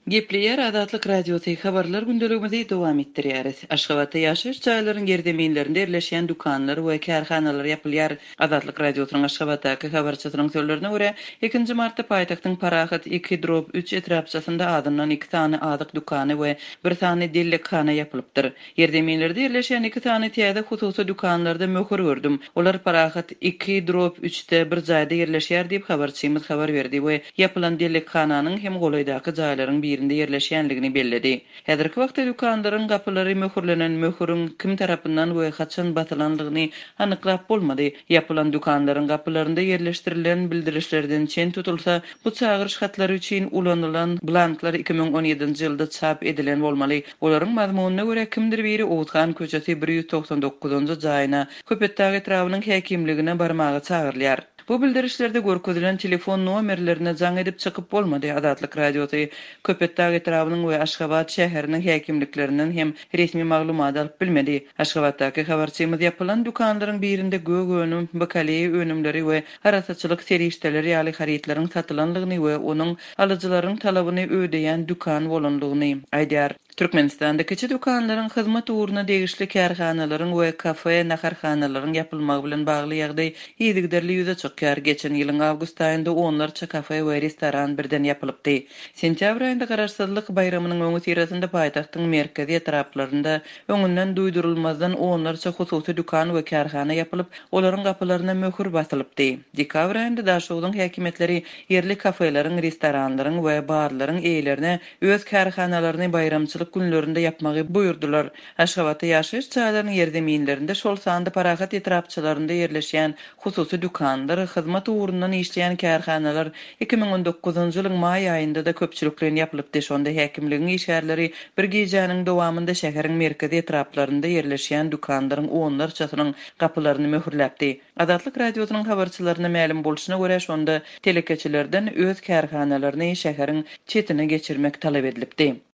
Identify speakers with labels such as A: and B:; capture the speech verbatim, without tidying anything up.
A: Gepleyer Adatlyk Radiosyny habarlar gündeligimizi dowam etdirýäris. Aşgabatda ýaşaýyş jaýlarynyň gerdemeýinlerinde ýerleşýän dukanlar we kärhanalar ýapylýar. Adatlyk Radiosynyň Aşgabatdaky habarçysynyň sözlerine görä, ikinji martda paýtagtyň Parahat iki üç etrapçasynda adyndan iki tane adyk dukany we bir tane dellekhana ýapylypdyr. Gerdemeýinlerde ýerleşýän iki tane täze hususy dukanlarda möhür gördüm. Olar Parahat iki üçte bir jaýda ýerleşýär diýip habarçymyz habar berdi we ýapylan dellekhananyň hem golaýdaky jaýlaryň birinde yerleşýänligini belledi. Häzirki wagtda dukanlaryň gapylary möhürlenen möhürüň kim tarapyndan we haçan batylanlygyny anyklap bolmady. Ýapylan dukanlaryň gapylarynda yerleşdirilen bildirişlerden çen tutulsa, bu çagyryş hatlary üçin ulanylan blanklar iki ming on ýedinji ýylda çap edilen bolmaly. Olaryň mazmunyna görä kimdir biri Owuthan köçesi bir ýüz toksan dokuzunjy jaýyna Köpetdag etrabynyň häkimligine barmagy çagyrylýar. Bu bildirişlerde görkezülen telefon nomerlerine jaň edip çykyp bolmady. Adatlyk Radiosy Köpetdag etrabynyň we Aşgabat şäheriniň häkimliklerinden hem resmi maglumat alyp bilmedi. Aşgabatdaky habarçymyz ýapylan dukanlaryň birinde gögönüm, bakali önümleri we harasaçylyk serişdeleri ýaly haritlaryň satylanlygyny we onuň alyjylaryň talabyny ödeýän dukan bolanlygyny aýdýar. Türkmenistanda kiçi dukanlaryň hyzmat uğruna degişli kärhanalaryň we kafe, naharhanalaryň ýapylmagy bilen bagly ýagdaý ýyzygderli ýüze çykýar. Geçen ýylyň awgust aýynda onlarça kafe we restoran birden ýapylypdy. Sentýabr aýynda Garaşsyzlyk bayramynyň öňü tirasynda paýtagtyň merkezi etraplarynda öňünden duýdurulmazdan onlarça hususy dukan we kärhana ýapylyp, olaryň gapylaryna möhür basylypdy. Dekabr aýynda daşogyň häkimetleri ýerli kafeleriň, restoranlaryň we barlaryň eýlerine öz kärhanalaryny bayramçylyk günlerinde ýapmagy buýurdular. Aşgabatda ýaşaýyş jaýlarynyň ýerdemeýinlerinde şol sanda Parahat etrapçylarynda ýerleşýän hususy dukanlar, hyzmat uğrundan işleýän kärhanalar iki ming on dokuzunjy ýylyň maý aýynda da köpçüliklen ýapylypdy. Şonda häkimligiň işgärleri bir gijanyň dowamında şäheriň merkezi etraplarynda ýerleşýän dukanlaryň onlarçasynyň gapylaryny möhürläpdi. Adatlyk Radiosynyň habarçylaryna ma'lum bolşyna görä şonda telekeçilerden öz kärhanalaryny şäheriň çetine geçirmek talap edilipdi.